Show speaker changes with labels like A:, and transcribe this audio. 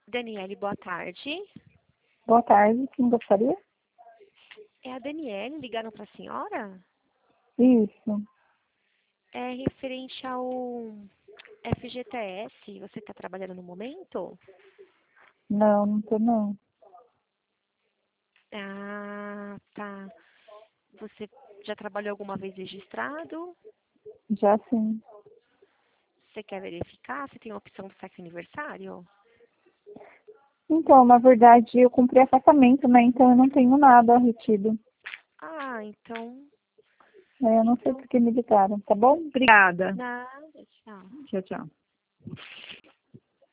A: Daniele, boa tarde.
B: Boa tarde, quem gostaria?
A: É a Daniele, ligaram para a senhora?
B: Isso.
A: É referente ao FGTS. Você está trabalhando no momento?
B: Não, não tô não.
A: Ah, tá. Você já trabalhou alguma vez registrado?
B: Já sim.
A: Você quer verificar se tem a opção do saque aniversário?
B: Então, na verdade, eu comprei apartamento, né? Então eu não tenho nada retido.
A: Ah, então.
B: Eu não sei
A: Então,
B: por que me ligaram, tá bom? Obrigada.
A: nada, tchau.
B: Tchau, tchau.